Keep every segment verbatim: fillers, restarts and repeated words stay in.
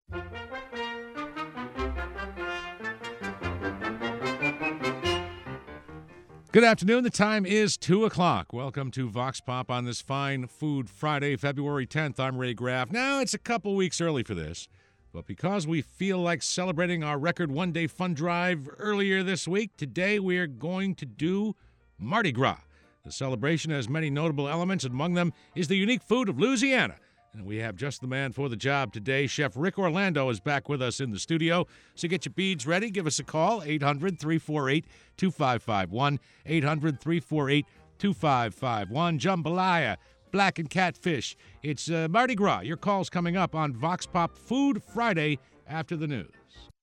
Good afternoon. The time is two o'clock. Welcome to Vox Pop on this fine Food Friday, February tenth. I'm Ray Graff. Now, it's a couple weeks early for this, but because we feel like celebrating our record one-day fun drive earlier this week, today we are going to do Mardi Gras. The celebration has many notable elements, and among them is the unique food of Louisiana. And we have just the man for the job today. Chef Rick Orlando is back with us in the studio. So get your beads ready. Give us a call, eight hundred, three four eight, two five five one, eight hundred, three four eight, two five five one. Jambalaya, black and catfish. It's uh, Mardi Gras. Your call's coming up on Vox Pop Food Friday after the news.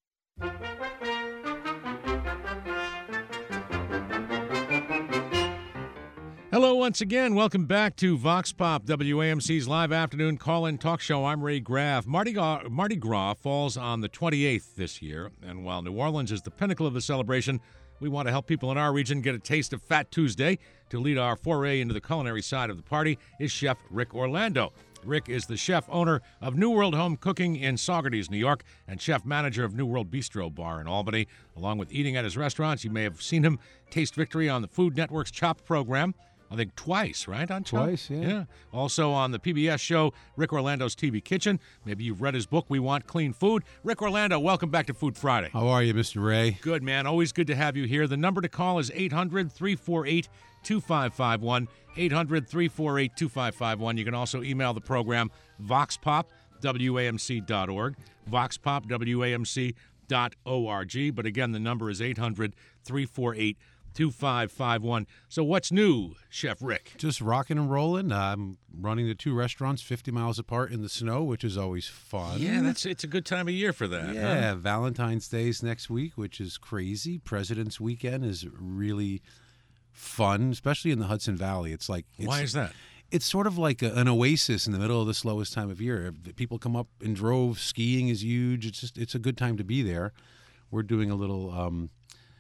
Hello once again. Welcome back to Vox Pop, W A M C's live afternoon call-in talk show. I'm Ray Graff. Mardi Gras, Mardi Gras falls on the twenty-eighth this year, and while New Orleans is the pinnacle of the celebration, we want to help people in our region get a taste of Fat Tuesday. To lead our foray into the culinary side of the party is Chef Rick Orlando. Rick is the chef-owner of New World Home Cooking in Saugerties, New York, and chef-manager of New World Bistro Bar in Albany. Along with eating at his restaurants, you may have seen him taste victory on the Food Network's Chopped program. I think twice, right? On Chopped? Twice, yeah. Yeah. Also on the P B S show, Rick Orlando's T V Kitchen. Maybe you've read his book, We Want Clean Food. Rick Orlando, welcome back to Food Friday. How are you, Mister Ray? Good, man. Always good to have you here. The number to call is eight hundred, three four eight, two five five one, eight hundred, three four eight, two five five one. You can also email the program, voxpop, W A M C dot org, voxpop, W A M C dot org. But again, the number is eight hundred, three four eight, two five five one. So what's new, Chef Rick? Just rocking and rolling. I'm running the two restaurants fifty miles apart in the snow, which is always fun. Yeah, that's it's a good time of year for that. Yeah, huh? Valentine's Day's next week, which is crazy. President's Weekend is really fun, especially in the Hudson Valley. It's like it's, Why is that? It's sort of like a, an oasis in the middle of the slowest time of year. People come up in droves. Skiing is huge. It's just it's a good time to be there. We're doing a little um,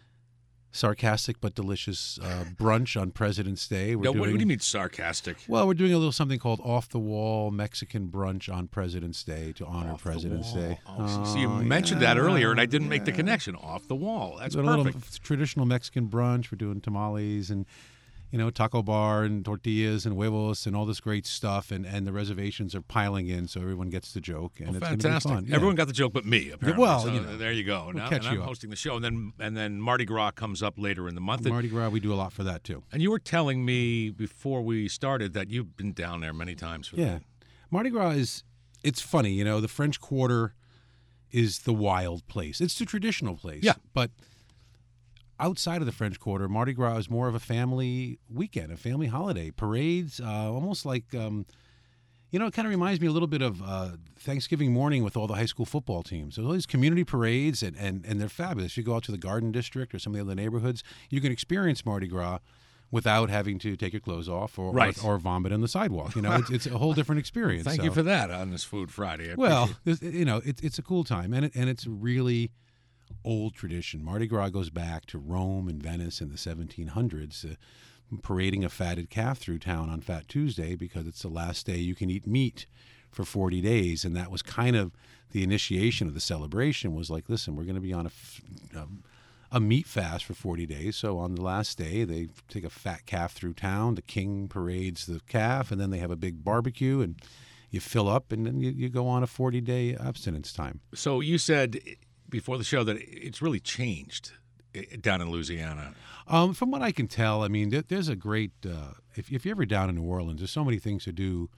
sarcastic but delicious uh, brunch on President's Day. We're No, doing, what, what do you mean sarcastic? Well, we're doing a little something called off-the-wall Mexican brunch on President's Day to honor Off the President's wall. Day. Oh, see, you Oh, mentioned yeah, that earlier, and I didn't make the yeah. connection. Off the wall. That's a perfect. little traditional Mexican brunch. We're doing tamales and, you know, taco bar and tortillas and huevos and all this great stuff. And, and the reservations are piling in, so everyone gets the joke. And Well, it's fantastic. Gonna be fun. Everyone Yeah. got the joke but me, apparently. well, So you know, there you go. we'll Now, catch and I'm you up. hosting the show, and then and then Mardi Gras comes up later in the month. And, Mardi Gras, we do a lot for that, too. and you were telling me before we started that you've been down there many times. For Yeah. that. Mardi Gras is, it's funny, you know, the French Quarter is the wild place. It's the traditional place. Yeah. But outside of the French Quarter, Mardi Gras is more of a family weekend, a family holiday. Parades, uh, almost like, um, you know, it kind of reminds me a little bit of uh, Thanksgiving morning with all the high school football teams. There's all these community parades, and, and, and they're fabulous. You go out to the Garden District or some of the other neighborhoods, you can experience Mardi Gras without having to take your clothes off or Right. or, or vomit on the sidewalk. You know, it's, it's a whole different experience. Thank so. you for that on this Food Friday. I Well, appreciate this- you know, it's it's a cool time, and it, and it's really old tradition. Mardi Gras goes back to Rome and Venice in the seventeen hundreds, uh, parading a fatted calf through town on Fat Tuesday because it's the last day you can eat meat for forty days, and that was kind of the initiation of the celebration. Was like, listen, we're going to be on a f- um, a meat fast for forty days. So on the last day, they take a fat calf through town. The king parades the calf, and then they have a big barbecue, and you fill up, and then you, you go on a forty-day abstinence time. So you said before the show that it's really changed down in Louisiana. Um, from what I can tell, I mean, there, there's a great, uh, if, if you're ever down in New Orleans, there's so many things to do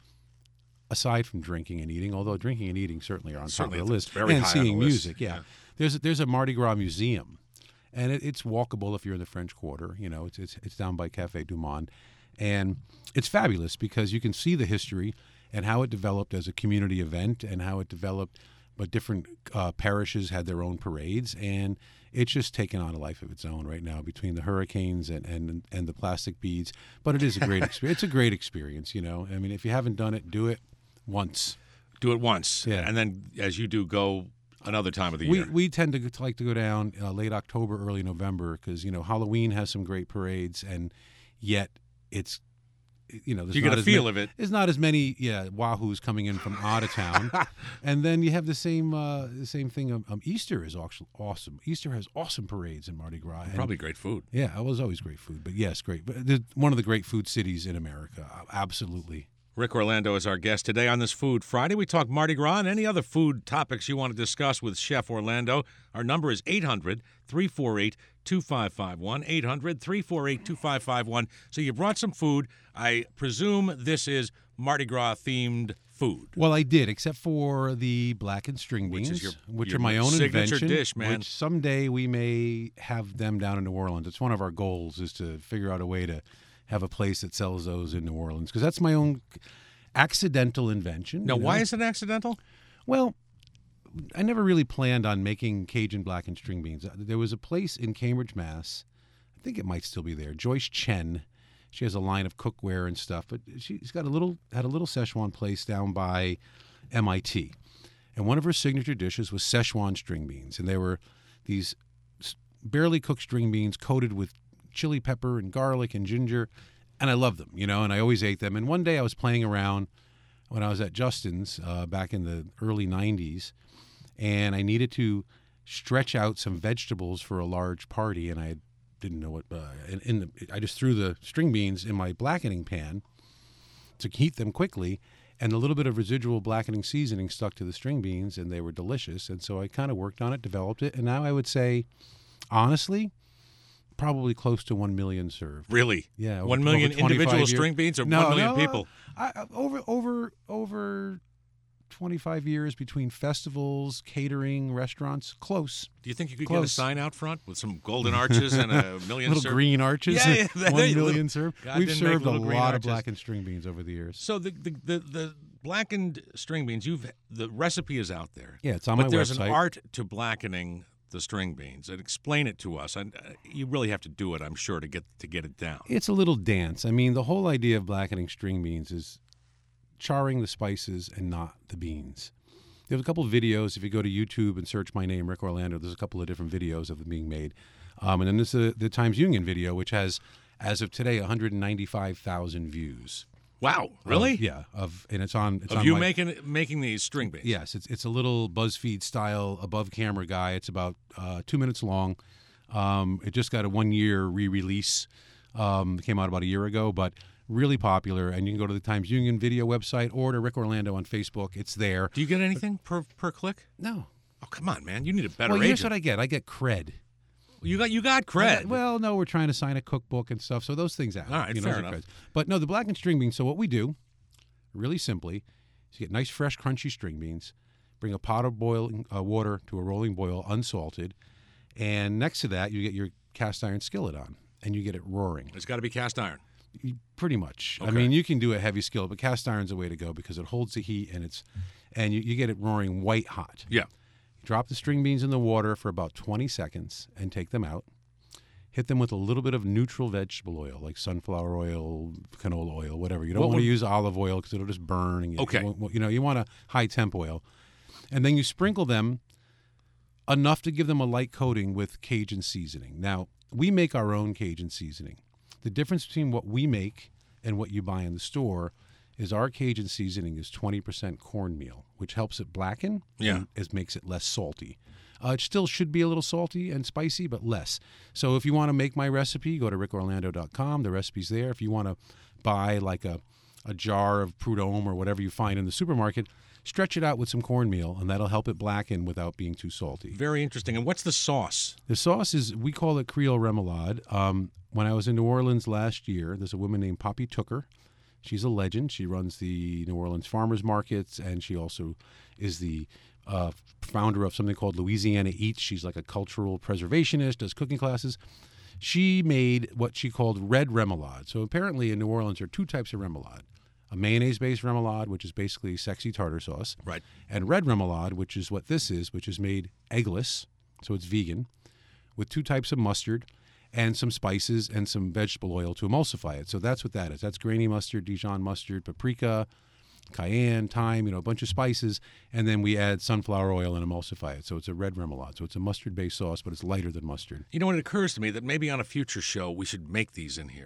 aside from drinking and eating, although drinking and eating certainly are on Certainly top of the it's list, very and high on seeing the list. music, yeah. Yeah. There's, there's a Mardi Gras museum, and it, it's walkable if you're in the French Quarter. You know, it's, it's, it's down by Café Du Monde, and it's fabulous because you can see the history and how it developed as a community event and how it developed, but different uh, parishes had their own parades, and it's just taken on a life of its own right now between the hurricanes and, and, and the plastic beads. But it is a great experience. It's a great experience, you know. I mean, if you haven't done it, do it once. Do it once, Yeah. and then as you do, go another time of the We year. we tend to, to like to go down uh, late October, early November because, you know, Halloween has some great parades, and yet it's you know, there's You not get a as feel ma- of it. There's not as many, yeah, wahoos coming in from out of town, and then you have the same uh, the same thing. Um, um, Easter is actually awesome. Easter has awesome parades in Mardi Gras. And, Probably great food. yeah, it was always great food, but yes, great. But the- one of the great food cities in America, absolutely. Rick Orlando is our guest today on this Food Friday. We talk Mardi Gras and any other food topics you want to discuss with Chef Orlando. Our number is eight hundred, three four eight, two five five one, eight hundred, three four eight, two five five one. So you brought some food. I presume this is Mardi Gras-themed food. Well, I did, except for the blackened string Which beans, is your- which your are my own signature invention. dish, man. Which someday we may have them down in New Orleans. It's one of our goals is to figure out a way to have a place that sells those in New Orleans because that's my own accidental invention. Now, you know? why is it accidental? Well, I never really planned on making Cajun blackened string beans. There was a place in Cambridge, Mass. I think it might still be there. Joyce Chen. She has a line of cookware and stuff, but she's got a little had a little Szechuan place down by M I T, and one of her signature dishes was Szechuan string beans, and they were these barely cooked string beans coated with chili pepper and garlic and ginger, and I loved them, you know, and I always ate them. And one day I was playing around when I was at Justin's uh, back in the early nineties, and I needed to stretch out some vegetables for a large party, and I didn't know what. Uh, in, in the, I just threw the string beans in my blackening pan to heat them quickly, and a little bit of residual blackening seasoning stuck to the string beans, and they were delicious. And so I kind of worked on it, developed it, and now I would say, honestly, probably close to one million served. Really? Yeah, over- One million over twenty-five individual years. string beans or No, one million no, people? I, I- over over over twenty-five years between festivals, catering, restaurants, close. Do you think you could get a Close. sign out front with some golden arches and a million Little served? green arches. Yeah, yeah, there one you go. million served. God We've didn't make served a little green lot of arches. blackened string beans over the years. So the, the the the blackened string beans, you've the recipe is out there. Yeah, it's on but my there's website. an art to blackening the string beans. And explain it to us. And uh, you really have to do it, I'm sure, to get to get it down. It's a little dance. I mean, the whole idea of blackening string beans is charring the spices and not the beans. There's a couple of videos. If you go to YouTube and search my name, Rick Orlando, there's a couple of different videos of them being made. Um, and then there's the, the Times Union video, which has, as of today, one hundred ninety-five thousand views. Wow, really? Of- yeah. Of and it's on. It's Of on you my- making making these string beans? Yes, it's it's a little BuzzFeed style above camera guy. It's about uh, two minutes long. Um, it just got a one year re release. Um, it came out about a year ago, but really popular. And you can go to the Times Union video website or to Rick Orlando on Facebook. It's there. Do you get anything per per click? No. Oh, come on, man! You need a better Well, here's agent. what I get. I get cred. You got you got I cred. got- well, no, we're trying to sign a cookbook and stuff, so those things out. All right, you know, fair those are enough. creds. But no, the blackened string beans. So what we do, really simply, is you get nice, fresh, crunchy string beans. Bring a pot of boiling uh, water to a rolling boil, unsalted, and next to that, you get your cast iron skillet on, and you get it roaring. It's got to be cast iron. You- Pretty much. I Okay. mean, you can do a heavy skillet, but cast iron's the way to go because it holds the heat and it's, and you, you get it roaring white hot. Yeah. Drop the string beans in the water for about twenty seconds and take them out. Hit them with a little bit of neutral vegetable oil, like sunflower oil, canola oil, whatever. You don't What want would- to use olive oil because it'll just burn. And you, Okay. You, want- you know, you want a high temp oil. And then you sprinkle them enough to give them a light coating with Cajun seasoning. Now, we make our own Cajun seasoning. The difference between what we make and what you buy in the store is our Cajun seasoning is twenty percent cornmeal, which helps it blacken Yeah. and it makes it less salty. Uh, it still should be a little salty and spicy, but less. So if you want to make my recipe, go to rick orlando dot com. The recipe's there. If you want to buy like a, a jar of Prud'homme or whatever you find in the supermarket, stretch it out with some cornmeal, and that'll help it blacken without being too salty. Very interesting. And what's the sauce? The sauce is, we call it Creole Remoulade. Um, when I was in New Orleans last year, there's a woman named Poppy Tooker. She's a legend. She runs the New Orleans Farmers Markets, and she also is the uh, founder of something called Louisiana Eats. She's like a cultural preservationist, does cooking classes. She made what she called red remoulade. So apparently in New Orleans there are two types of remoulade. A mayonnaise-based remoulade, which is basically sexy tartar sauce. Right. And red remoulade, which is what this is, which is made eggless, so it's vegan, with two types of mustard and some spices and some vegetable oil to emulsify it. So that's what that is. That's grainy mustard, Dijon mustard, paprika, cayenne, thyme, you know, a bunch of spices, and then we add sunflower oil and emulsify it. So it's a red remoulade. So it's a mustard-based sauce, but it's lighter than mustard. You know, it occurs to me that maybe on a future show we should make these in here.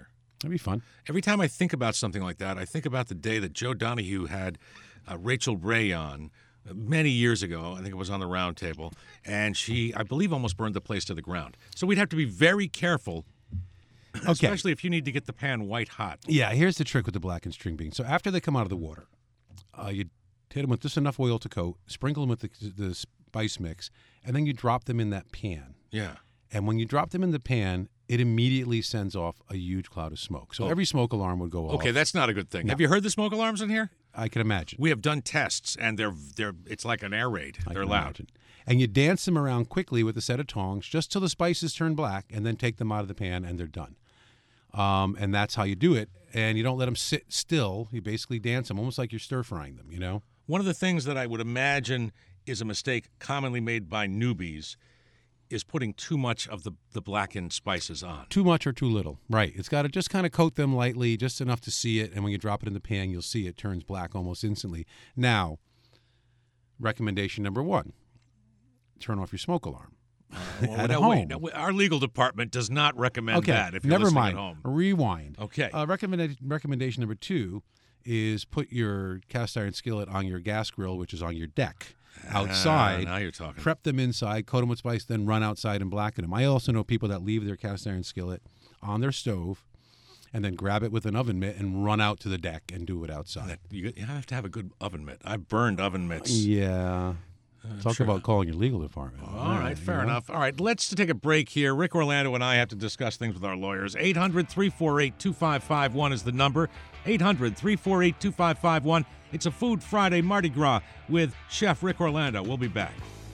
That'd be fun. Every time I think about something like that, I think about the day that Joe Donahue had uh, Rachel Ray on uh, many years ago. I think it was on the round table. And she, I believe, almost burned the place to the ground. So we'd have to be very careful, Okay. especially if you need to get the pan white hot. Yeah, here's the trick with the blackened string beans. So after they come out of the water, uh, you hit them with just enough oil to coat, sprinkle them with the, the spice mix, and then you drop them in that pan. Yeah. And when you drop them in the pan, it immediately sends off a huge cloud of smoke. So Oh. every smoke alarm would go off. Okay, that's not a good thing. No. Have you heard the smoke alarms in here? I can imagine. We have done tests, and they're they're it's like an air raid. I They're can loud. imagine. And you dance them around quickly with a set of tongs just till the spices turn black, and then take them out of the pan, and they're done. Um, and that's how you do it. And you don't let them sit still. You basically dance them, almost like you're stir-frying them, you know? One of the things that I would imagine is a mistake commonly made by newbies is putting too much of the, the blackened spices on. Too much or too little. Right. It's got to just kind of coat them lightly, just enough to see it. And when you drop it in the pan, you'll see it turns black almost instantly. Now, recommendation number one, turn off your smoke alarm. Uh, well, at now, home. wait, now, our legal department does not recommend Okay, that if you're never listening mind. at home. Rewind. Okay. Uh, recommendation, recommendation number two is put your cast iron skillet on your gas grill, which is on your deck, outside. Ah, now you're talking. Prep them inside, coat them with spice, then run outside and blacken them. I also know people that leave their cast iron skillet on their stove and then grab it with an oven mitt and run out to the deck and do it outside. That, you, you have to have a good oven mitt. I've burned oven mitts. Yeah. Talk sure. about calling your legal department. All right, fair you know? enough. All right, let's take a break here. Rick Orlando and I have to discuss things with our lawyers. eight hundred, three four eight, two five five one is the number. eight hundred, three four eight, two five five one. It's a Food Friday Mardi Gras with Chef Rick Orlando. We'll be back.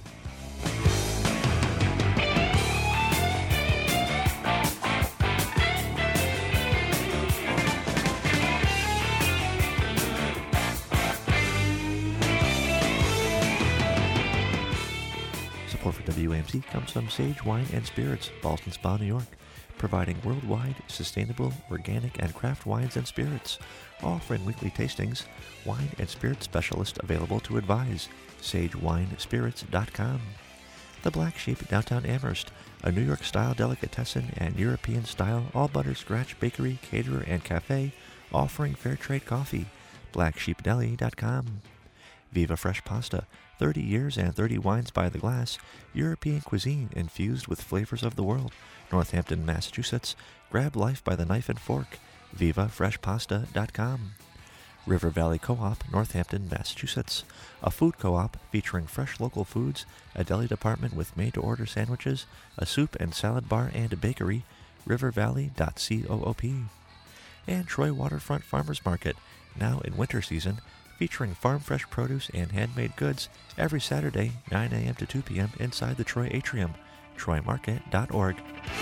Support for W A M C comes from Sage Wine and Spirits, Ballston Spa, New York, providing worldwide, sustainable, organic, and craft wines and spirits. Offering weekly tastings, wine and spirit specialist available to advise. sage wine spirits dot com. The Black Sheep, downtown Amherst, a New York-style delicatessen and European-style all-butter scratch bakery, caterer, and cafe, offering fair trade coffee. black sheep deli dot com. Viva Fresh Pasta, thirty years and thirty wines by the glass, European cuisine infused with flavors of the world. Northampton, Massachusetts. Grab life by the knife and fork. viva fresh pasta dot com. River Valley Co-op, Northampton, Massachusetts. A food co-op featuring fresh local foods, a deli department with made-to-order sandwiches, a soup and salad bar and a bakery. river valley dot coop. And Troy Waterfront Farmers Market, now in winter season, featuring farm fresh produce and handmade goods every Saturday, nine a.m. to two p.m. inside the Troy Atrium. troy market dot org.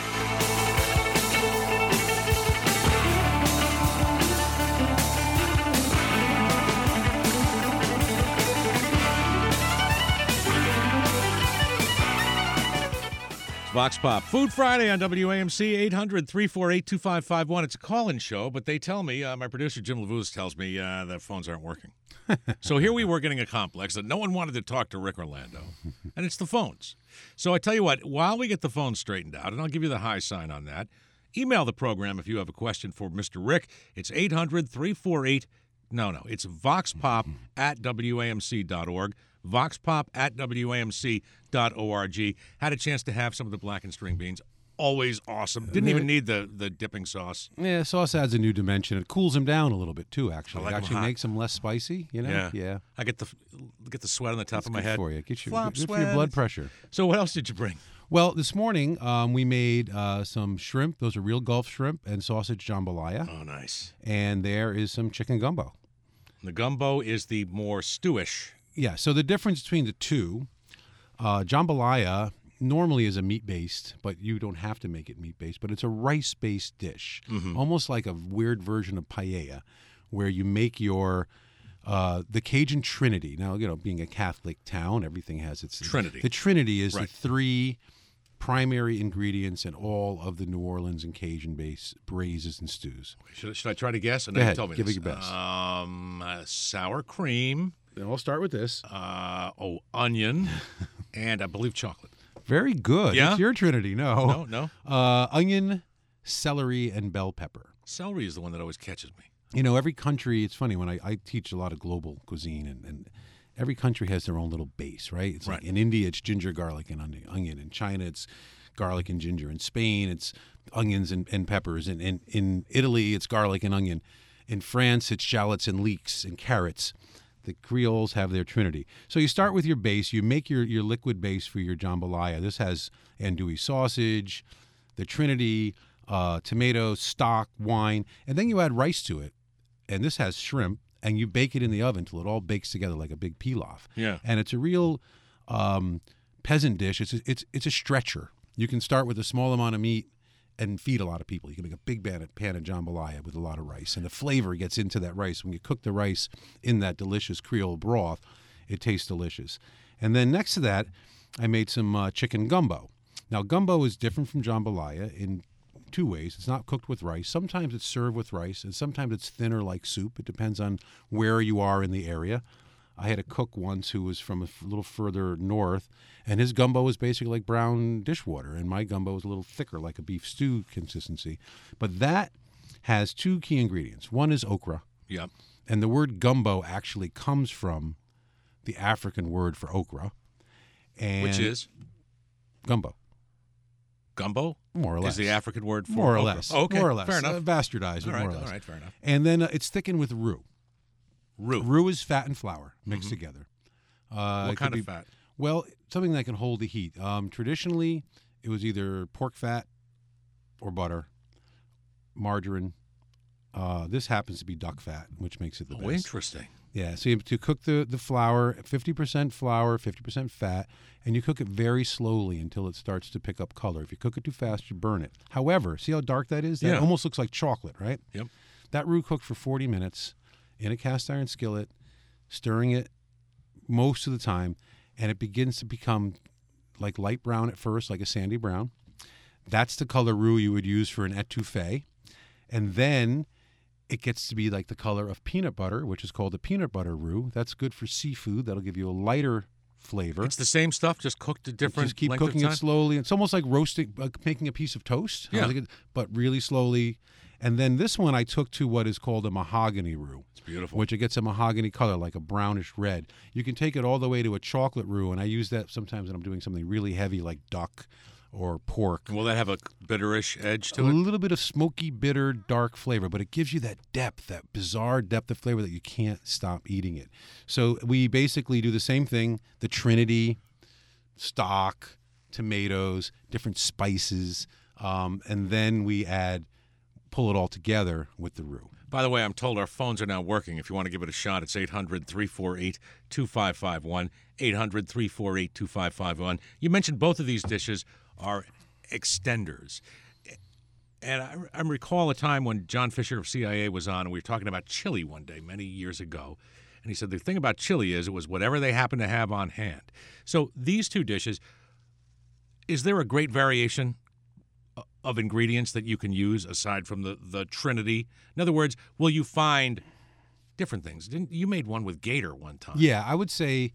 Vox Pop. Food Friday on W A M C, eight hundred, three four eight, two five five one. It's a call-in show, but they tell me, uh, my producer Jim LaVuz tells me uh, the phones aren't working. So here we were getting a complex that no one wanted to talk to Rick Orlando, and it's the phones. So I tell you what, while we get the phones straightened out, and I'll give you the high sign on that, email the program if you have a question for Mister Rick. It's eight hundred, three four eight, no, no, it's voxpop at W A M C dot org. voxpop at W A M C dot org. Had a chance to have some of the blackened string beans. Always awesome. Didn't even need the, the dipping sauce. Yeah, sauce adds a new dimension. It cools them down a little bit too. I Actually, like it 'em actually hot. makes them less spicy. You know, Yeah. yeah. I get the get the sweat on the top It's of my good head. for you. Get your Flop good for your blood sweat. pressure. So what else did you bring? Well, this morning um, we made uh, some shrimp. Those are real Gulf shrimp and sausage jambalaya, Oh, nice. and there is some chicken gumbo. The gumbo is the more stewish. Yeah. So the difference between the two, uh, jambalaya normally is a meat-based, but you don't have to make it meat-based. But it's a rice-based dish, almost like a weird version of paella, where you make your uh, the Cajun Trinity. Now, you know, being a Catholic town, everything has its Trinity. The Trinity is Right. the three primary ingredients in all of the New Orleans and Cajun-based braises and stews. Should, should I try to guess? I know Go you ahead. told me Give this. it your best. Um, uh, sour cream, Then I'll start with this. uh, oh, onion, and I believe chocolate. Very good. Yeah? It's your Trinity. No, no. Uh, onion, celery, and bell pepper. Celery is the one that always catches me. You know, every country, it's funny, when I, I teach a lot of global cuisine, and, and every country has their own little base, right? It's Right. like in India, it's ginger, garlic, and onion. onion. In China, it's garlic and ginger. In Spain, it's onions and, and peppers. And in, in Italy, it's garlic and onion. In France, it's shallots and leeks and carrots. The Creoles have their trinity. So you start with your base. You make your, your liquid base for your jambalaya. This has andouille sausage, the trinity, uh, tomatoes, stock, wine, and then you add rice to it. And this has shrimp, and you bake it in the oven till it all bakes together like a big pilaf. Yeah. And it's a real um, peasant dish. It's a, it's it's a stretcher. You can start with a small amount of meat and feed a lot of people. You can make a big pan of, pan of jambalaya with a lot of rice, and the flavor gets into that rice. When you cook the rice in that delicious Creole broth, it tastes delicious. And then next to that, I made some uh, chicken gumbo. Now, gumbo is different from jambalaya in two ways. It's not cooked with rice. Sometimes it's served with rice, and sometimes it's thinner like soup. It depends on where you are in the area. I had a cook once who was from a f- little further north, and his gumbo was basically like brown dishwater, and my gumbo was a little thicker, like a beef stew consistency. But that has two key ingredients. One is okra, Yep. and the word gumbo actually comes from the African word for okra. And Which is gumbo, gumbo? more or less. Is the African word for more or okra. less. Okay, More or less. fair enough. Uh, bastardized, all right, more or less. all right, fair enough. And then uh, it's thickened with roux. Roux. Roux is fat and flour mixed together. Uh, it What could kind be- of fat? Well, something that can hold the heat. Um, traditionally, it was either pork fat or butter, margarine. Uh, this happens to be duck fat, which makes it the Oh, best. interesting. Yeah, so you have to cook the, the flour, fifty percent flour, fifty percent fat, and you cook it very slowly until it starts to pick up color. If you cook it too fast, you burn it. However, see how dark that is? That Yeah. almost looks like chocolate, right? Yep. That roux cooked for forty minutes in a cast iron skillet, stirring it most of the time, and it begins to become like light brown at first, like a sandy brown. That's the color roux you would use for an etouffee. And then it gets to be like the color of peanut butter, which is called a peanut butter roux. That's good for seafood. That'll give you a lighter flavor. It's the same stuff, just cooked a different Just keep length cooking of it time? slowly. It's almost like roasting, like making a piece of toast. I Yeah. think it- but really slowly. And then this one I took to what is called a mahogany roux, It's beautiful. which it gets a mahogany color, like a brownish red. You can take it all the way to a chocolate roux, and I use that sometimes when I'm doing something really heavy like duck or pork. Will that have a bitterish edge A to it? little bit of smoky, bitter, dark flavor, but it gives you that depth, that bizarre depth of flavor that you can't stop eating it. So we basically do the same thing, the Trinity, stock, tomatoes, different spices, um, and then we add, pull it all together with the roux. By the way, I'm told our phones are now working. If you want to give it a shot, it's eight hundred, three four eight, two five five one, eight hundred, three four eight, two five five one. You mentioned both of these dishes are extenders. And I, I recall a time when John Fisher of C I A was on, and we were talking about chili one day many years ago. And he said the thing about chili is it was whatever they happened to have on hand. So these two dishes, is there a great variation of ingredients that you can use aside from the, the Trinity? In other words, will you find different things? Didn't you made one with gator one time? Yeah, I would say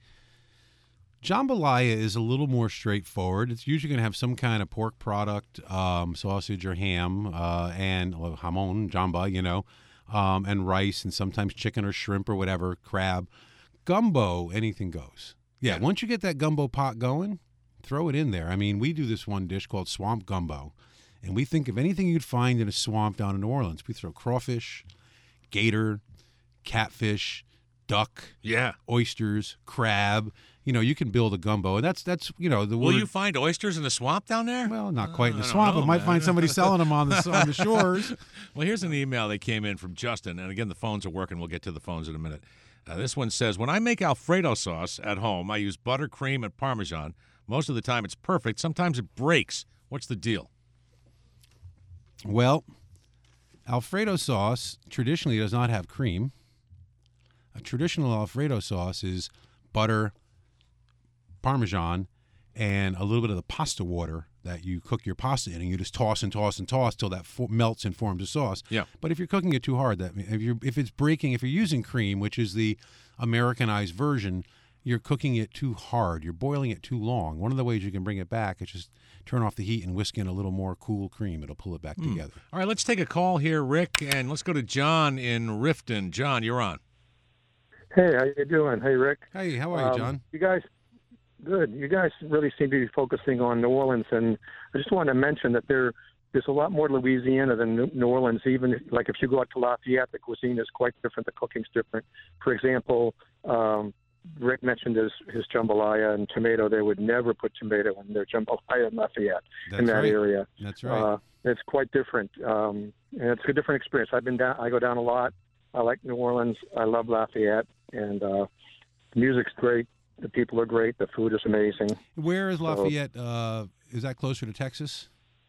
jambalaya is a little more straightforward. It's usually going to have some kind of pork product, um, sausage or ham, uh, and well, jamon, jamba, you know, um, and rice, and sometimes chicken or shrimp or whatever, crab. Gumbo, anything goes. Yeah, Yeah. once you get that gumbo pot going, throw it in there. I mean, we do this one dish called swamp gumbo, and we think of anything you'd find in a swamp down in New Orleans. We throw crawfish, gator, catfish, duck, Yeah. oysters, crab. You know, you can build a gumbo, and that's that's you know the Will word. you find oysters in the swamp down there? Well, not quite in the I don't swamp, know, but might man. find somebody selling them on the on the shores. Well, here's an email that came in from Justin, and again, the phones are working. We'll get to the phones in a minute. Uh, this one says, when I make Alfredo sauce at home, I use butter, cream, and Parmesan. Most of the time, it's perfect. Sometimes it breaks. What's the deal? Well, Alfredo sauce traditionally does not have cream. A traditional Alfredo sauce is butter, Parmesan, and a little bit of the pasta water that you cook your pasta in, and you just toss and toss and toss till that fo- melts and forms a sauce. Yeah. But if you're cooking it too hard, that if you if it's breaking, if you're using cream, which is the Americanized version, you're cooking it too hard. You're boiling it too long. One of the ways you can bring it back is just turn off the heat and whisk in a little more cool cream. It'll pull it back mm. together. All right, let's take a call here, Rick, and let's go to John in Rifton. John, you're on. Hey, how you doing? Hey, Rick. Hey, how are you, John? Um, you guys, good. You guys really seem to be focusing on New Orleans, and I just wanted to mention that there, there's a lot more Louisiana than New Orleans. Even like if you go out to Lafayette, the cuisine is quite different. The cooking's different. For example, um, Rick mentioned his, his jambalaya and tomato. They would never put tomato in their jambalaya in Lafayette, That's in that right. area. That's right. Uh, it's quite different, um, and it's a different experience. I've been down. I go down a lot. I like New Orleans. I love Lafayette, and uh, the music's great. The people are great. The food is amazing. Where is Lafayette? So, uh, is that closer to Texas?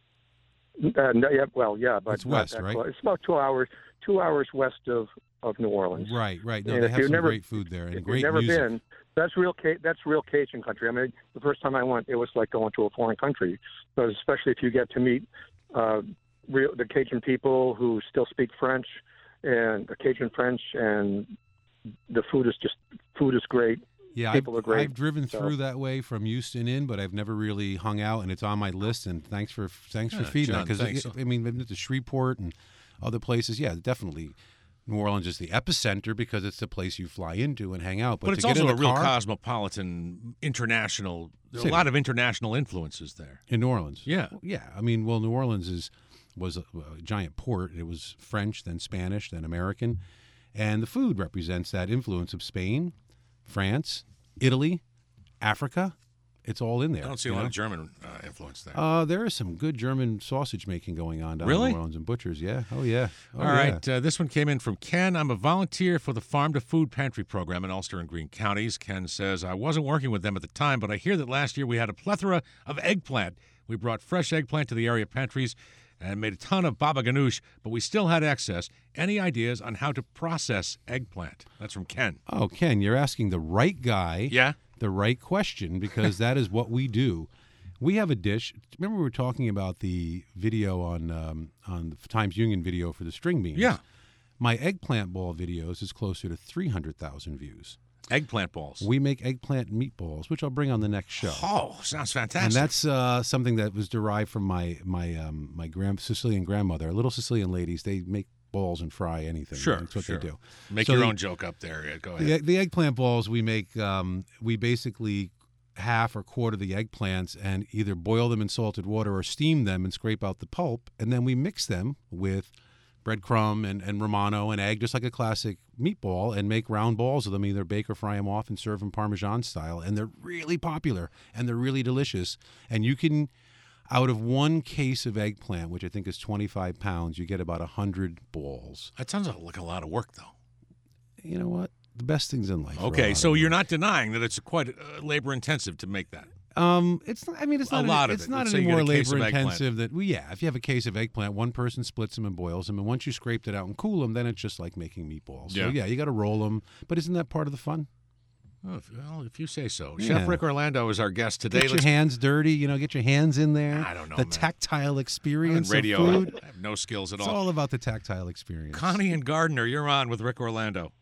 Uh, no, yeah, well, yeah, but it's west, right? Close. It's about two hours, two hours west of, of New Orleans. Right, right. No, and they if have you've some never, great food there and if great you've never music. been, that's real. That's real Cajun country. I mean, the first time I went, it was like going to a foreign country. But especially if you get to meet uh, real the Cajun people who still speak French and the Cajun French, and the food is just food is great. Yeah, people I've, are great. I've driven so. through that way from Houston in, but I've never really hung out, and it's on my list. And thanks for thanks yeah, for feeding John, because thanks. I mean, I've been to Shreveport and other places. Yeah, definitely. New Orleans is the epicenter because it's the place you fly into and hang out. But, But it's to get also in a the real car, cosmopolitan, international. There are a City. lot of international influences there. in New Orleans. Yeah. Yeah. I mean, well, New Orleans is was a, a giant port. It was French, then Spanish, then American. And the food represents that influence of Spain, France, Italy, Africa. It's all in there. I don't see a you lot know? of German uh, influence there. Uh, there is some good German sausage making going on down Really? in New Orleans and butchers. Yeah. Oh, yeah. Oh, All yeah. right. Uh, this one came in from Ken. I'm a volunteer for the Farm to Food Pantry program in Ulster and Greene counties. Ken says, I wasn't working with them at the time, but I hear that last year we had a plethora of eggplant. We brought fresh eggplant to the area pantries and made a ton of baba ganoush, but we still had excess. Any ideas on how to process eggplant? That's from Ken. Oh, Ken, you're asking the right guy. Yeah? The right question because that is what we do. We have a dish. Remember we were talking about the video on um, on the Times Union video for the string beans? Yeah. My eggplant ball videos is closer to three hundred thousand views. Eggplant balls. We make eggplant meatballs, which I'll bring on the next show. Oh, sounds fantastic. And that's uh, something that was derived from my my um, my grand Sicilian grandmother. Little Sicilian ladies, they make balls and fry anything. Sure, That's what sure. they do. Make So your the- own joke up there. Yeah, go ahead. The, the eggplant balls we make, um, we basically half or quarter the eggplants and either boil them in salted water or steam them and scrape out the pulp, and then we mix them with breadcrumb and, and Romano and egg, just like a classic meatball, and make round balls of them, either bake or fry them off and serve them Parmesan style. And they're really popular and they're really delicious. And you can, out of one case of eggplant, which I think is twenty-five pounds, you get about one hundred balls. That sounds like a lot of work, though. You know what? The best things in life. are a Okay, lot so of you're work. not denying that it's quite uh, labor intensive to make that. Um, it's not, I mean, it's A not lot of it's it. not Let's say any you get more a case of labor eggplant. intensive. That well, yeah, if you have a case of eggplant, one person splits them and boils them, and once you scraped it out and cool them, then it's just like making meatballs. Yeah. So yeah, you got to roll them. But isn't that part of the fun? Oh, if, well, if you say so. Yeah. Chef Rick Orlando is our guest today. Get your Let's- hands dirty, you know, get your hands in there. I don't know, The man. tactile I'm in experience radio. of food. I have no skills at It's all. all about the tactile experience. Connie and Gardner, you're on with Rick Orlando.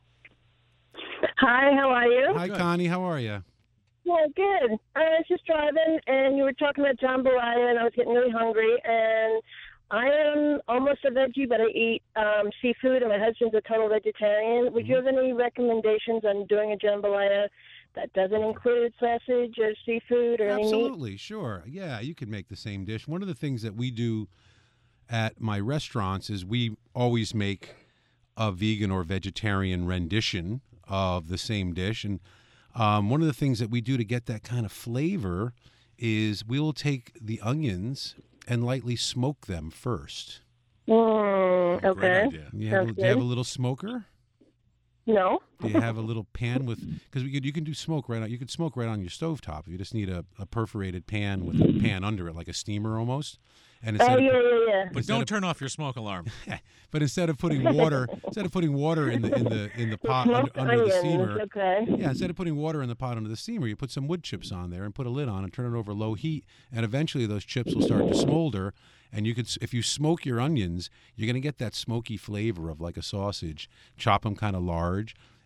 Hi, how are you? Hi, Good. Connie. How are you? Yeah, good. I was just driving, and you were talking about jambalaya, and I was getting really hungry. And I am almost a veggie, but I eat um, seafood, and my husband's a total vegetarian. Would you have any recommendations on doing a jambalaya that doesn't include sausage or seafood or any meat? Absolutely, sure. Yeah, you could make the same dish. One of the things that we do at my restaurants is we always make a vegan or vegetarian rendition of the same dish. And um, one of the things that we do to get that kind of flavor is we will take the onions and lightly smoke them first. Mm, Great okay. idea. You have, Sounds do you have a good. little smoker? No. Do you have a little pan with? Because we could, you can do smoke right on. You could smoke right on your stovetop. You just need a, a perforated pan with a pan under it, like a steamer almost. And Oh, instead of yeah, put- yeah, yeah. But Instead don't of- turn off your smoke alarm. but instead of putting water, instead of putting water in the in the in the pot under, Smoked under the onions, steamer, okay. yeah, instead of putting water in the pot under the steamer, you put some wood chips on there and put a lid on and turn it over low heat, and eventually those chips will start to smolder. And you could, s- if you smoke your onions, you're going to get that smoky flavor of like a sausage. Chop them kind of large,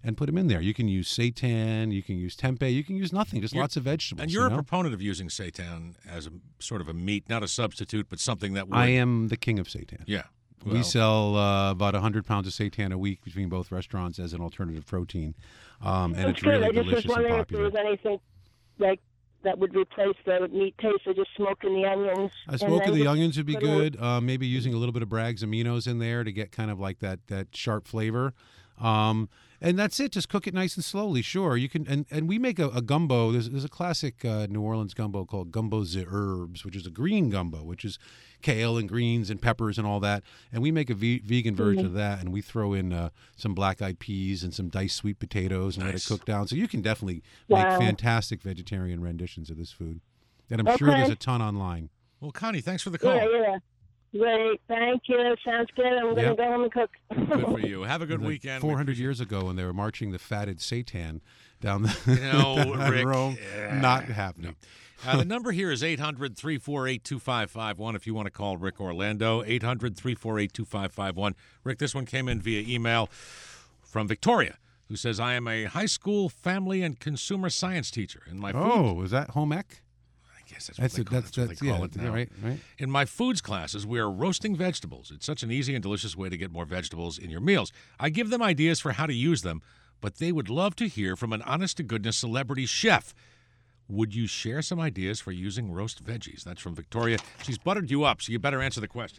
and put them in there. You can use seitan, you can use tempeh, you can use nothing, just You're- lots of vegetables. And you're you a know? proponent of using seitan as a sort of a meat, not a substitute, but something that would. I am the king of seitan. Yeah. we Well, sell uh, about one hundred pounds of seitan a week between both restaurants as an alternative protein, um, and That's it's good. really I just was delicious and wondering if there popular. was anything like that would replace the meat taste, or just smoking the onions. A and smoke then of the just onions would be put a little- good. Uh, maybe using a little bit of Bragg's aminos in there to get kind of like that that sharp flavor. Um, and that's it. Just cook it nice and slowly. Sure, you can. And, and we make a, a gumbo. There's, there's a classic uh, New Orleans gumbo called gumbo de herbes, which is a green gumbo, which is kale and greens and peppers and all that. And we make a ve- vegan version of that, and we throw in uh, some black-eyed peas and some diced sweet potatoes and let it Nice. cook down. So you can definitely Wow. make fantastic vegetarian renditions of this food. And I'm sure Okay. there's a ton online. well, Connie, thanks for the call. Yeah, yeah. Great. Thank you. Sounds good. I'm going to Yep. go home and cook. Good for you. Have a good Like weekend. four hundred years ago, when they were marching the fatted seitan down the You know, down Rick, Rome, yeah, not happening. Uh, the number here is eight hundred, three four eight, two five five one if you want to call Rick Orlando, eight hundred, three four eight, two five five one. Rick, this one came in via email from Victoria, who says, I am a high school family and consumer science teacher. In my food, Oh, is that home ec? I guess that's, That's what, they it. call, That's that's what that's they call yeah, it now. right, right. In my foods classes, we are roasting vegetables. It's such an easy and delicious way to get more vegetables in your meals. I give them ideas for how to use them, but they would love to hear from an honest-to-goodness celebrity chef. Would you share some ideas for using roast veggies? That's from Victoria. She's buttered you up, so you better answer the question.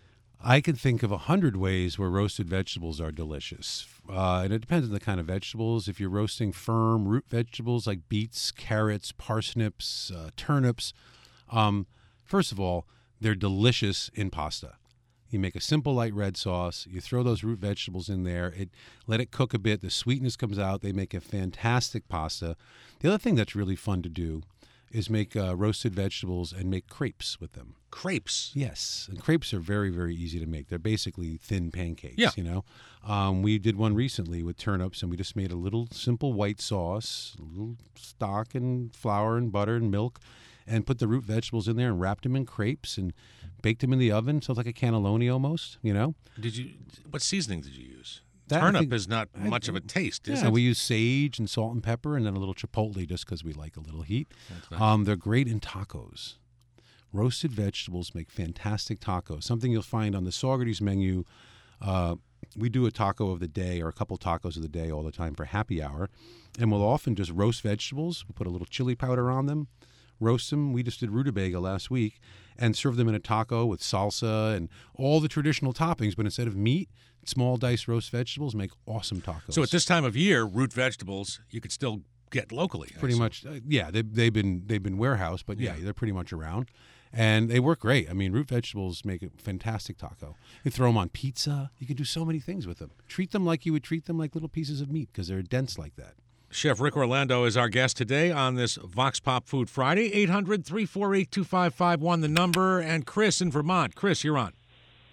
I can think of a hundred ways where roasted vegetables are delicious, uh, and it depends on the kind of vegetables. If you're roasting firm root vegetables like beets, carrots, parsnips, uh, turnips, um, first of all, they're delicious in pasta. You make a simple light red sauce. You throw those root vegetables in there. It let it cook a bit. The sweetness comes out. They make a fantastic pasta. The other thing that's really fun to do is make uh, roasted vegetables and make crepes with them. Crepes. Yes, and crepes are very, very easy to make. They're basically thin pancakes. Yeah. You know, um, we did one recently with turnips, and we just made a little simple white sauce, a little stock and flour and butter and milk, and put the root vegetables in there and wrapped them in crepes and baked them in the oven. So it's like a cannelloni almost. You know, Did you? What seasoning did you use? That, I Turnip think- is not I- much of a taste, is yeah, it? we use sage and salt and pepper, and then a little chipotle just because we like a little heat. That's nice. Um, they're great in tacos. Roasted vegetables make fantastic tacos. Something you'll find on the Saugerties menu. Uh, we do a taco of the day or a couple tacos of the day all the time for happy hour. And we'll often just roast vegetables. We'll put a little chili powder on them, roast them. We just did rutabaga last week and serve them in a taco with salsa and all the traditional toppings. But instead of meat, small diced roast vegetables make awesome tacos. So at this time of year, root vegetables you could still get locally. I pretty assume. much, uh, yeah. They, they've been they've been warehoused, but yeah, Yeah. they're pretty much around, and they work great. I mean, root vegetables make a fantastic taco. You throw them on pizza. You can do so many things with them. Treat them like you would treat them like little pieces of meat because they're dense like that. Chef Rick Orlando is our guest today on this Vox Pop Food Friday. eight hundred, three four eight, two five five one, the number. And Chris in Vermont. Chris, you're on.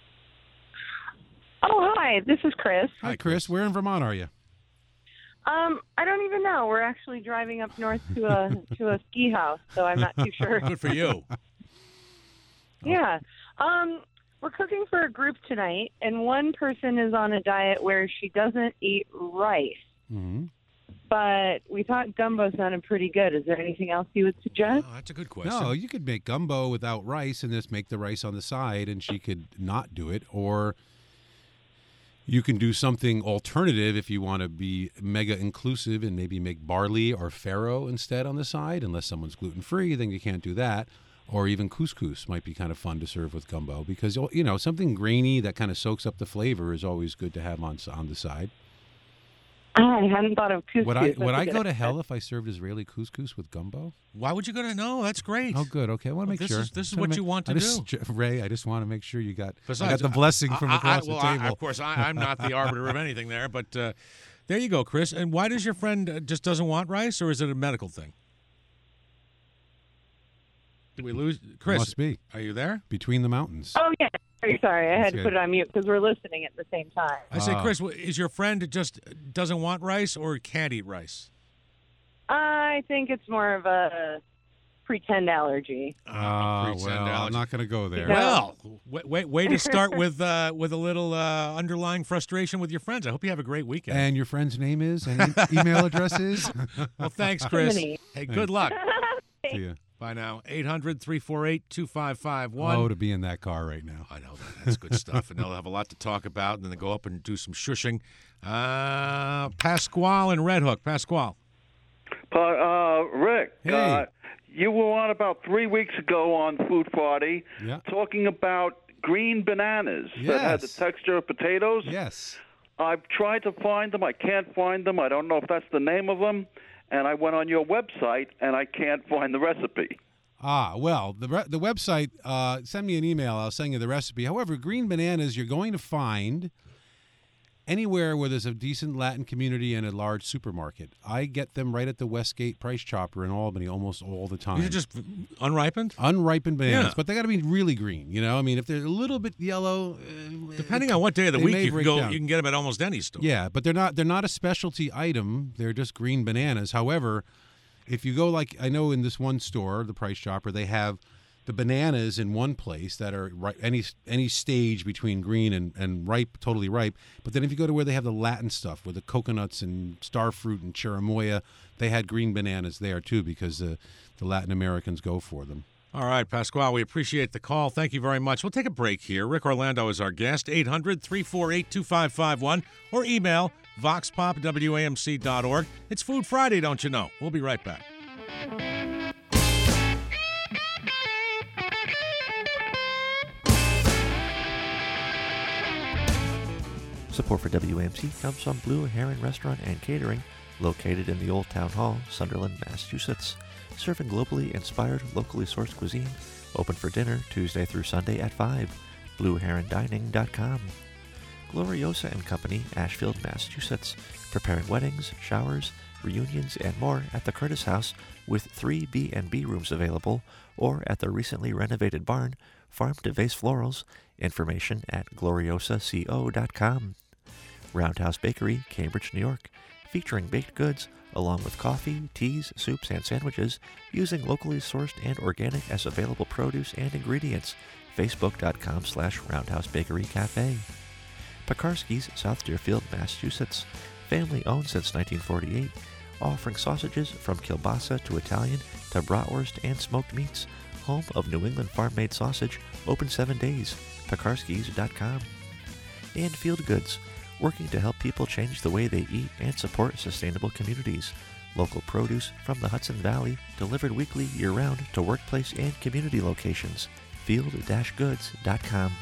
Oh, hi. This is Chris. Hi, Chris. Where in Vermont are you? Um, I don't even know. We're actually driving up north to a to a ski house, so I'm not too sure. Good for you. Yeah. Um, we're cooking for a group tonight, and one person is on a diet where she doesn't eat rice. Mm-hmm. But we thought gumbo sounded pretty good. Is there anything else you would suggest? Oh, that's a good question. No, you could make gumbo without rice and just make the rice on the side, and she could not do it. Or you can do something alternative if you want to be mega inclusive and maybe make barley or farro instead on the side. Unless someone's gluten free, then you can't do that. Or even couscous might be kind of fun to serve with gumbo because, you know, something grainy that kind of soaks up the flavor is always good to have on on the side. I hadn't thought of couscous. Would I That's would a I good go to idea. hell if I served Israeli couscous with gumbo? Why would you go to? No, that's great. Oh, good. Okay, I want to Well, make this sure. is- this is Just wanna what make- you want to I just, Ray, I just want to make sure you got, I got Besides, the blessing from I- I- across well, the I- table. of course, I, I'm not the arbiter of anything there, but uh, there you go, Chris. And why does your friend uh, just doesn't want rice, or is it a medical thing? Did we lose Chris? Must be Are you there? between the mountains. Oh, yeah. Sorry, sorry. I That's had to good. put it on mute because we're listening at the same time. I say, Ah. Chris, wh- is your friend just doesn't want rice or can't eat rice? I think it's more of a pretend allergy. Ah, pretend well, I'm allergy. not going to go there. No. Well, wait, wait, way to start with uh, with a little uh, underlying frustration with your friends. I hope you have a great weekend. And your friend's name is and e- email address is? well, thanks, Chris. Jiminy. Hey, good luck. See ya. Bye now. eight hundred, three four eight, two five five one. Oh, to be in that car right now. I know that. That's good stuff. And they'll have a lot to talk about, and then they go up and do some shushing. Uh, Pasquale and Red Hook. Pasquale. Uh, Rick, Hey. uh, you were on about three weeks ago on Food Party Yeah. talking about green bananas that had the Yes. texture of potatoes. Yes. I've tried to find them. I can't find them. I don't know if that's the name of them. And I went on your website, and I can't find the recipe. Ah, well, the re- the website, uh, send me an email. I'll send you the recipe. However, green bananas you're going to find anywhere where there's a decent Latin community and a large supermarket. I get them right at the Westgate Price Chopper in Albany almost all the time. These are just unripened? unripened bananas, Yeah. but they got to be really green. You know, I mean, if they're a little bit yellow, uh, Depending on what day of the they week may you can break go, down. you can get them at almost any store. Yeah, but they're not they're not a specialty item. They're just green bananas. However, if you go like I know in this one store, the Price Chopper, they have the bananas in one place that are ri- any any stage between green and, and ripe, totally ripe. But then if you go to where they have the Latin stuff, with the coconuts and starfruit and cherimoya, they had green bananas there too because uh, the Latin Americans go for them. All right, Pasquale, we appreciate the call. Thank you very much. We'll take a break here. Rick Orlando is our guest. eight hundred, three four eight, two five five one or email vox pop at W A M C dot org. It's Food Friday, don't you know? We'll be right back. Support for W A M C comes from Blue Heron Restaurant and Catering, located in the Old Town Hall, Sunderland, Massachusetts. Serving globally inspired, locally sourced cuisine. Open for dinner Tuesday through Sunday at five. blue heron dining dot com. Gloriosa and Company, Ashfield, Massachusetts. Preparing weddings, showers, reunions, and more at the Curtis House with three B and B rooms available, or at the recently renovated barn, Farm to Vase Florals. Information at gloriosa co dot com. Roundhouse Bakery, Cambridge, New York, featuring baked goods along with coffee, teas, soups, and sandwiches, using locally sourced and organic as available produce and ingredients. Facebook.com slash Roundhouse Bakery Cafe. Pekarski's, South Deerfield, Massachusetts, family owned since nineteen forty-eight, offering sausages from kielbasa to Italian to bratwurst and smoked meats. Home of New England farm-made sausage, open seven days. Pekarskis dot com. And Field Goods, working to help people change the way they eat and support sustainable communities. Local produce from the Hudson Valley, delivered weekly year-round to workplace and community locations. field dash goods dot com.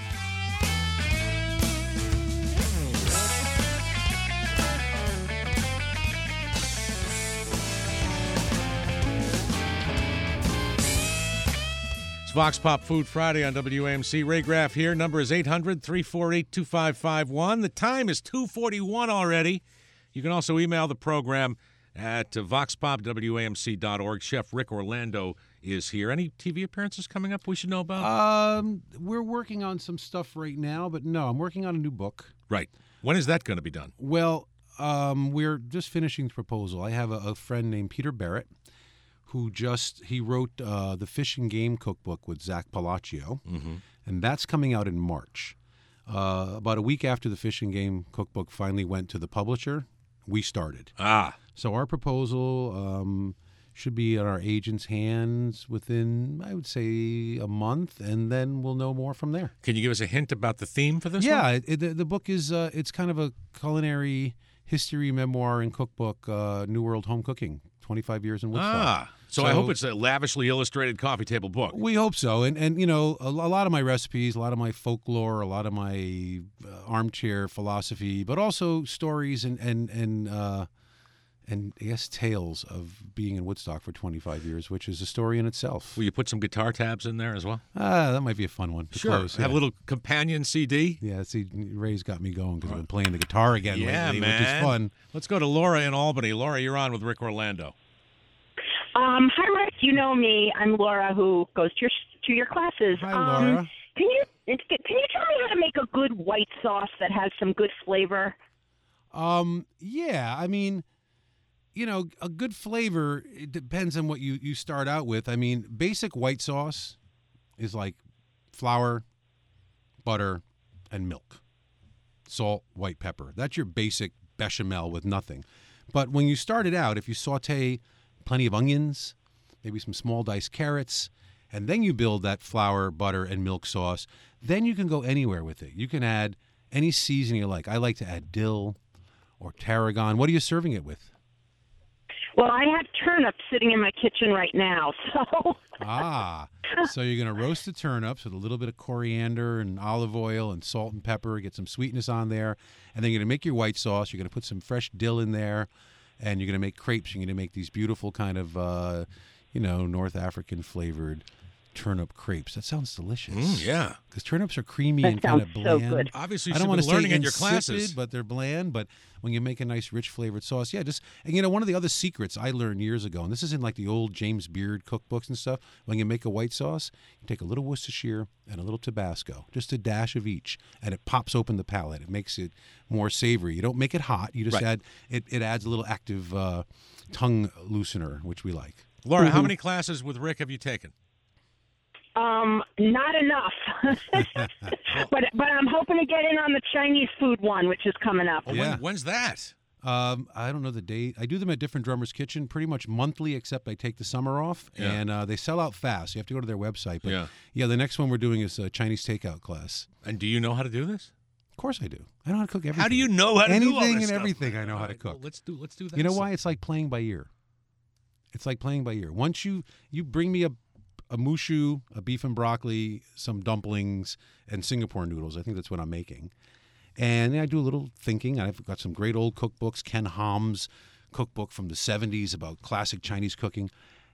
It's Vox Pop Food Friday on W A M C. Ray Graff here. Number is eight hundred, three four eight, two five five one. The time is two forty-one already. You can also email the program at uh, vox pop W A M C dot org. Chef Rick Orlando is here. Any T V appearances coming up we should know about? Um, we're working on some stuff right now, but no, I'm working on a new book. Right. When is that going to be done? Well, um, we're just finishing the proposal. I have a, a friend named Peter Barrett, who just he wrote uh, the Fish and Game Cookbook with Zach Palacio, Mm-hmm. and that's coming out in March. Uh, about a week after the Fish and Game Cookbook finally went to the publisher, we started. Ah. So our proposal um, should be in our agent's hands within, I would say, a month, and then we'll know more from there. Can you give us a hint about the theme for this one? Yeah, it, it, the, the book is uh, it's kind of a culinary history memoir and cookbook, uh, New World Home Cooking, twenty-five years in Woodstock. Ah. So, I hope it's a lavishly illustrated coffee table book. We hope so. And, and you know, a, a lot of my recipes, a lot of my folklore, a lot of my uh, armchair philosophy, but also stories and, and, and, uh, and I guess tales of being in Woodstock for twenty-five years, which is a story in itself. Will you put some guitar tabs in there as well? Ah, that might be a fun one. to Sure. close, Have yeah. a little companion C D. Yeah, see, Ray's got me going because I've been playing the guitar again Yeah, lately, man. which is fun. Let's go to Laura in Albany. Laura, you're on with Rick Orlando. Um, hi, Rick. You know me. I'm Laura, who goes to your to your classes. Hi, um, Laura. Can you can you tell me how to make a good white sauce that has some good flavor? Um, yeah, I mean, you know, a good flavor, it depends on what you, you start out with. I mean, basic white sauce is like flour, butter, and milk. Salt, white pepper. That's your basic bechamel with nothing. But when you start it out, if you saute plenty of onions, maybe some small diced carrots, and then you build that flour, butter, and milk sauce, then you can go anywhere with it. You can add any seasoning you like. I like to add dill or tarragon. What are you serving it with? Well, I have turnips sitting in my kitchen right now, so. Ah, so you're going to roast the turnips with a little bit of coriander and olive oil and salt and pepper, get some sweetness on there, and then you're going to make your white sauce. You're going to put some fresh dill in there, and you're going to make crepes. You're going to make these beautiful kind of, uh, you know, North African flavored turnip crepes. That sounds delicious. Mm, yeah. Because turnips are creamy That and kind of sounds so bland. good. Obviously, you I don't should want be to learning say in your insipid, classes. but they're bland. But when you make a nice, rich flavored sauce, yeah, just and you know one of the other secrets I learned years ago, and this is in like the old James Beard cookbooks and stuff. When you make a white sauce, you take a little Worcestershire and a little Tabasco, just a dash of each, and it pops open the palate. It makes it more savory. You don't make it hot. You just Right. add it. It adds a little active uh, tongue loosener, which we like. Laura, Mm-hmm. how many classes with Rick have you taken? Um, not enough. but but I'm hoping to get in on the Chinese food one, which is coming up. Oh, Yeah. when, when's that? Um, I don't know the date. I do them at different drummers' kitchen, pretty much monthly, except I take the summer off, Yeah. and uh, they sell out fast. You have to go to their website. But Yeah. yeah, the next one we're doing is a Chinese takeout class. And do you know how to do this? Of course, I do. I know how to cook everything. How do you know how to anything do all this and stuff? everything? I know All how to right, well, cook. let's do let's do that. You know why? It's like playing by ear. It's like playing by ear. Once you you bring me a a mushu, a beef and broccoli, some dumplings, and Singapore noodles. I think that's what I'm making. And then I do a little thinking. I've got some great old cookbooks, Ken Ham's cookbook from the seventies about classic Chinese cooking.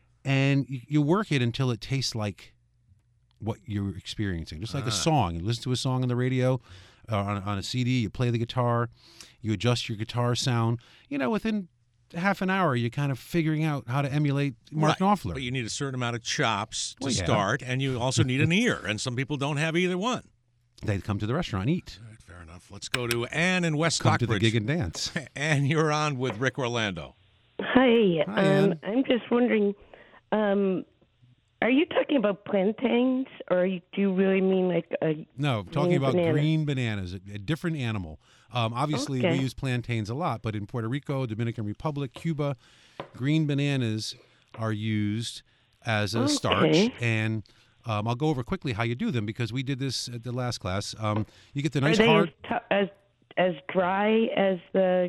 And you, you work it until it tastes like what you're experiencing, just like Ah. a song. You listen to a song on the radio, uh, on, on a C D, you play the guitar, you adjust your guitar sound. You know, within half an hour, you're kind of figuring out how to emulate Mark Right. Knopfler. But you need a certain amount of chops to Well, yeah. start, and you also need an ear, and some people don't have either one. They'd come to the restaurant, eat, All right, fair enough. Let's go to Ann in West come to Stockbridge. the gig and dance. Ann, you're on with Rick Orlando. Hi. Hi, Ann. um, I'm just wondering, um, are you talking about plantains, or do you really mean like a No, talking green about banana? green bananas, a, a different animal. Um, obviously, we Okay. use plantains a lot, but in Puerto Rico, Dominican Republic, Cuba, green bananas are used as a starch. Okay. And um, I'll go over quickly how you do them because we did this at the last class. Um, you get the nice are they hard. as, t- as as dry as the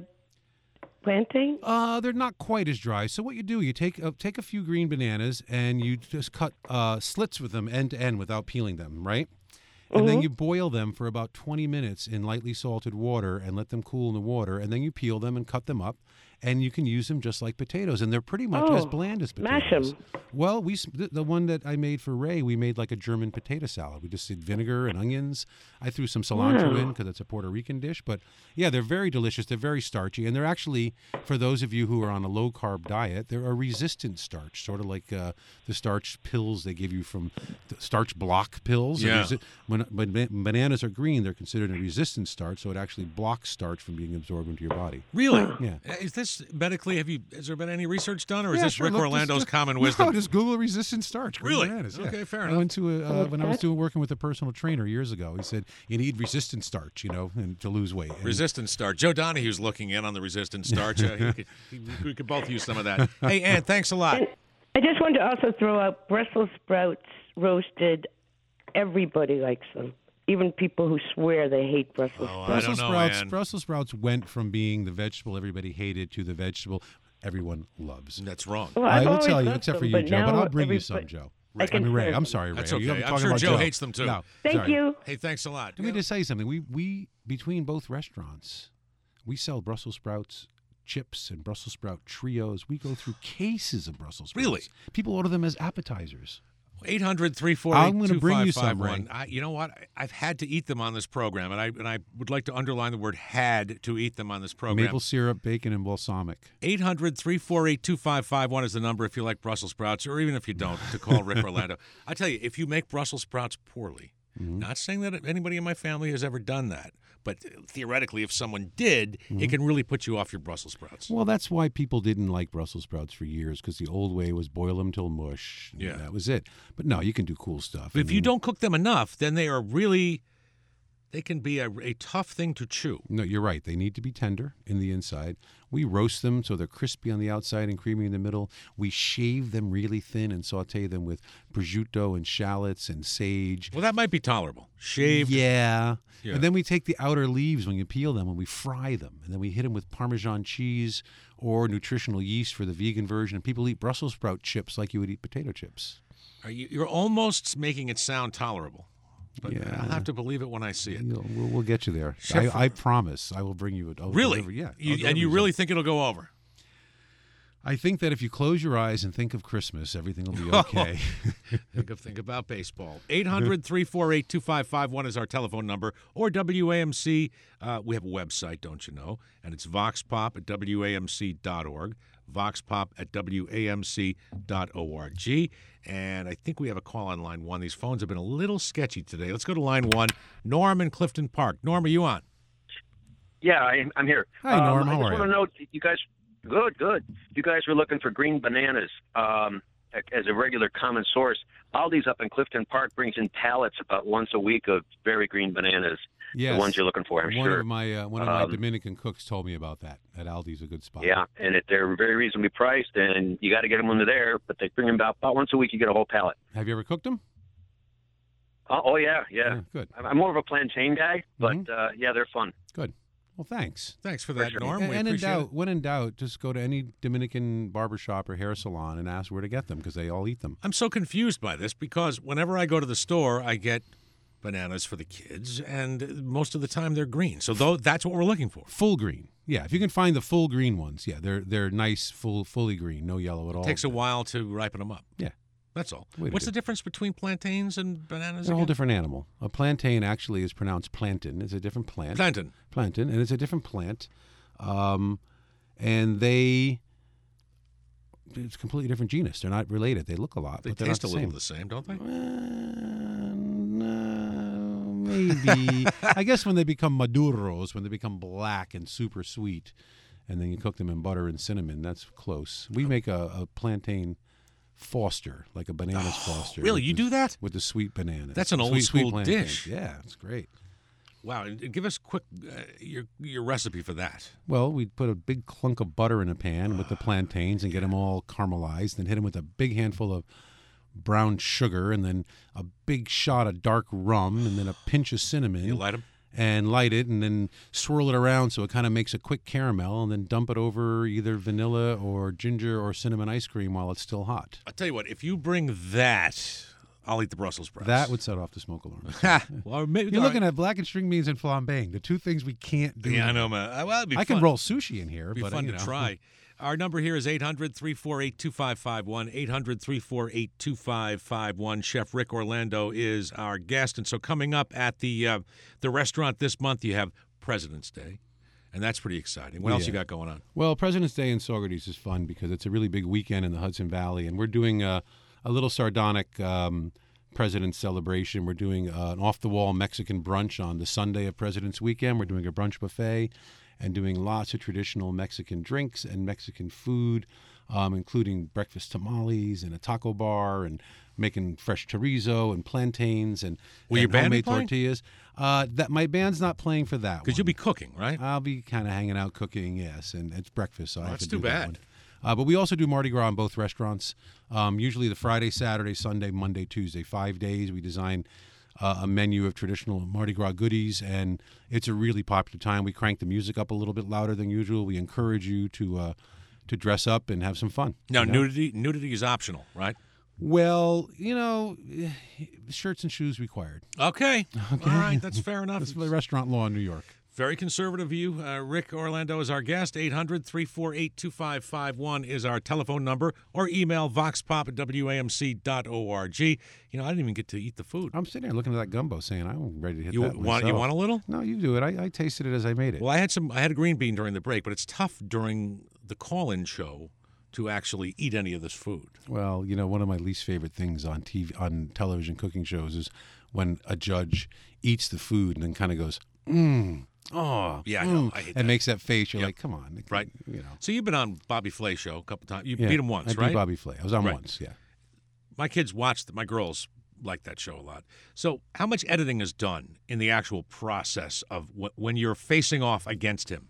plantain? Uh, they're not quite as dry. So what you do, you take uh, take a few green bananas and you just cut uh, slits with them end to end without peeling them, right? And then you boil them for about twenty minutes in lightly salted water and let them cool in the water. And then you peel them and cut them up. And you can use them just like potatoes. And they're pretty much as Oh, bland as mash potatoes. 'em. Well, we s- the, the one that I made for Ray, we made like a German potato salad. We just did vinegar and onions. I threw some cilantro Wow. in because it's a Puerto Rican dish. But yeah, they're very delicious. They're very starchy. And they're actually, for those of you who are on a low-carb diet, they're a resistant starch, sort of like uh, the starch pills they give you from the starch block pills. They're Yeah. resi- when, when ba- bananas are green, they're considered a resistant starch, so it actually blocks starch from being absorbed into your body. Really? Yeah. Uh, Is this medically? Have you? Has there been any research done, or is Yeah, this sure, Rick look, Orlando's just- common no, wisdom? just Google resistant starch. green Really? bananas, yeah. Okay, fair I enough. went to a, uh, when I was Okay. doing working with a personal trainer years ago. He said you need resistant starch, you know, and to lose weight. And Resistant starch. Joe Donahue's looking in on the resistant starch. Uh, he could, he, we could both use some of that. Hey, Ann, thanks a lot. And I just wanted to also throw out Brussels sprouts roasted. Everybody likes them, even people who swear they hate Brussels Oh, I sprouts. Brussels don't know, sprouts. Ann. Brussels sprouts went from being the vegetable everybody hated to the vegetable everyone loves. That's wrong. Well, I I've will always tell you, loved except for them, you, but Joe. But now I'll bring you everybody- some, Joe. I I can mean, Ray. serve I'm them. sorry, Ray. That's You okay. haven't I'm talking sure about Joe hates them, too. No, Thank sorry. you. Hey, thanks a lot. Let me just say something. We we between both restaurants, we sell Brussels sprouts chips and Brussels sprout trios. We go through cases of Brussels sprouts. Really? People order them as appetizers. eight hundred, three four I'm eight, gonna two bring you five five some, Ray. one. I, you know what? I- I've had to eat them on this program, and I and I would like to underline the word "had" to eat them on this program. Maple syrup, bacon, and balsamic. eight hundred, three four eight, two five five one is the number if you like Brussels sprouts, or even if you don't, to call Rick Orlando. I tell you, if you make Brussels sprouts poorly, Mm-hmm. Not saying that anybody in my family has ever done that, but theoretically, if someone did, Mm-hmm. it can really put you off your Brussels sprouts. Well, that's why people didn't like Brussels sprouts for years, because the old way was boil them till mush. and Yeah. That was it. But no, you can do cool stuff. But I if you mean, don't cook them enough, then they are really, they can be a, a tough thing to chew. No, you're right. They need to be tender in the inside. We roast them so they're crispy on the outside and creamy in the middle. We shave them really thin and saute them with prosciutto and shallots and sage. Well, that might be tolerable. Shaved. Yeah. Yeah. And then we take the outer leaves when you peel them and we fry them. And then we hit them with Parmesan cheese or nutritional yeast for the vegan version. And people eat Brussels sprout chips like you would eat potato chips. Are you, you're almost making it sound tolerable. But Yeah. I'll have to believe it when I see it. You'll, we'll, we'll get you there. Chef- I, I promise. I will bring you. I'll Really? deliver- yeah. I'll You, deliver and you some. really think it'll go over? I think that if you close your eyes and think of Christmas, everything will be okay. think of think about baseball. eight hundred, three four eight, two five five one is our telephone number, or W A M C. Uh, we have a website, don't you know? And it's voxpop at W A M C dot org, voxpop at W A M C dot org. And I think we have a call on line one. These phones have been a little sketchy today. Let's go to line one. Norm in Clifton Park. Norm, are you on? Yeah, I, I'm here. Hi, Norm. Um, I How just are want to you? know, you guys, good, good. You guys were looking for green bananas um, as a regular common source. Aldi's up in Clifton Park brings in pallets about once a week of very green bananas. Yes. The ones you're looking for, I'm one sure. Of my, uh, one of my Um, Dominican cooks told me about that. That Aldi's a good spot. Yeah, and it, they're very reasonably priced, and you got to get them when they're there. But they bring them about, about once a week. You get a whole pallet. Have you ever cooked them? Oh, oh yeah, yeah. Yeah, good. I'm I'm more of a plantain guy, but Mhm. uh, yeah, they're fun. Good. Well, thanks. Thanks for that, sure. Norm. And, We and in appreciate doubt, it. when in doubt, just go to any Dominican barbershop or hair salon and ask where to get them because they all eat them. I'm so confused by this because whenever I go to the store, I get bananas for the kids, and most of the time they're green. So though that's what we're looking for. Full green. Yeah, if you can find the full green ones, yeah, they're they're nice, full, fully green, no yellow at all. It takes a while to ripen them up. Yeah. That's all. Way to What's do. the difference between plantains and bananas? They're a whole again? different animal. A plantain actually is pronounced plantain. It's a different plant. Plantain. Plantain, and it's a different plant. Um, and they, it's a completely different genus. They're not related. They look a lot, They but they're taste not a the little same. the same, don't they? Uh, no, maybe. I guess when they become maduros, when they become black and super sweet, and then you cook them in butter and cinnamon, that's close. We make a, a plantain Foster, like a bananas Foster. really? with You the- do that? with the sweet bananas. That's an The old sweet, sweet school plantains. dish. Yeah, it's great. Wow. and Give us quick uh, your your recipe for that. Well, we'd put a big clunk of butter in a pan with the plantains and get them all caramelized, then hit them with a big handful of brown sugar, and then a big shot of dark rum, and then a pinch of cinnamon. You light them? And light it, and then swirl it around so it kind of makes a quick caramel, and then dump it over either vanilla or ginger or cinnamon ice cream while it's still hot. I'll tell you what. If you bring that, I'll eat the Brussels sprouts. That would set off the smoke alarm. Ha! Well, maybe, You're looking at blackened string beans and flambéing, the two things we can't do. Yeah, I know, man. Uh, Well, it'd be I fun. can roll sushi in here, It'd be but uh, fun you to know. try. Our number here is eight hundred, three four eight, two five five one, eight hundred, three four eight, two five five one. Chef Rick Orlando is our guest. And so coming up at the uh, the restaurant this month, you have President's Day, and that's pretty exciting. What else Yeah. you got going on? Well, President's Day in Saugerties is fun because it's a really big weekend in the Hudson Valley, and we're doing a, a little sardonic um, President's celebration. We're doing uh, an off-the-wall Mexican brunch on the Sunday of President's Weekend. We're doing a brunch buffet and doing lots of traditional Mexican drinks and Mexican food, um, including breakfast tamales and a taco bar, and making fresh chorizo and plantains and, Will your and band be homemade playing? tortillas. Uh, that my band's not playing for that Because one. you'll be cooking, right? I'll be kind of hanging out cooking, yes, and it's breakfast, so I Well, have that's to too do that bad. one. Uh, but we also do Mardi Gras in both restaurants, um, usually the Friday, Saturday, Sunday, Monday, Tuesday, five days. We design uh, a menu of traditional Mardi Gras goodies, and it's a really popular time. We crank the music up a little bit louder than usual. We encourage you to uh, to dress up and have some fun. Now, you know? nudity nudity is optional, right? Well, you know, shirts and shoes required. Okay. Okay. All right, that's fair enough. That's the restaurant law in New York. Very conservative of you. Uh, Rick Orlando is our guest. eight hundred, three four eight, two five five one is our telephone number, or email voxpop at W A M C dot org. You know, I didn't even get to eat the food. I'm sitting there looking at that gumbo saying, I'm ready to hit You that want you myself. want a little? No, you do it. I, I tasted it as I made it. Well, I had some. I had a green bean during the break, but it's tough during the call-in show to actually eat any of this food. Well, you know, one of my least favorite things on T V, on television cooking shows is when a judge eats the food and then kind of goes, mmm, oh, Yeah, I mm, know. I hate and that. makes that face. You're Yep. like, come on. Right. You know. So you've been on Bobby Flay show a couple times. You Yeah, beat him once, I beat right? Bobby Flay. I was on Right. once, yeah. My kids watched, my girls like that show a lot. So how much editing is done in the actual process of wh- when you're facing off against him?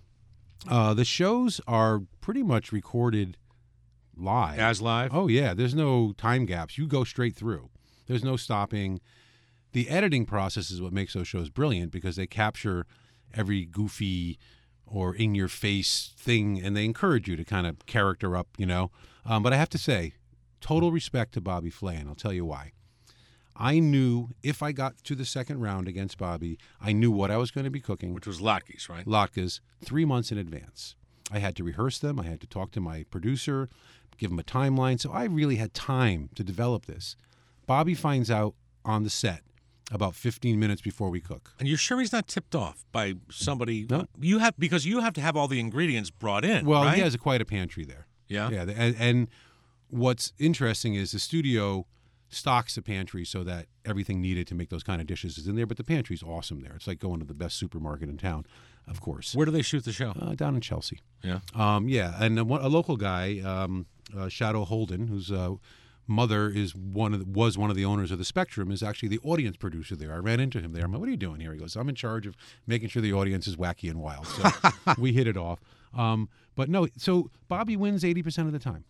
Uh, the shows are pretty much recorded live. As live? Oh, yeah. There's no time gaps. You go straight through. There's no stopping. The editing process is what makes those shows brilliant because they capture every goofy or in-your-face thing, and they encourage you to kind of character up, you know. Um, but I have to say, total respect to Bobby Flay, and I'll tell you why. I knew if I got to the second round against Bobby, I knew what I was going to be cooking. Which was latkes, right? Latkes, three months in advance. I had to rehearse them. I had to talk to my producer, give him a timeline. So I really had time to develop this. Bobby finds out on the set about fifteen minutes before we cook. And you're sure he's not tipped off by somebody? No. You have, because you have to have all the ingredients brought in, Well, right? he has a, quite a pantry there. Yeah? Yeah. And, and what's interesting is the studio stocks the pantry so that everything needed to make those kind of dishes is in there. But the pantry's awesome there. It's like going to the best supermarket in town, of course. Where do they shoot the show? Uh, down in Chelsea. Yeah. Um, yeah, and a, a local guy, um, uh, Shadow Holden, whose uh, mother is one of the, was one of the owners of the Spectrum, is actually the audience producer there. I ran into him there. I'm like, "What are you doing here?" He goes, "I'm in charge of making sure the audience is wacky and wild." So we hit it off. Um, but no, so Bobby wins eighty percent of the time,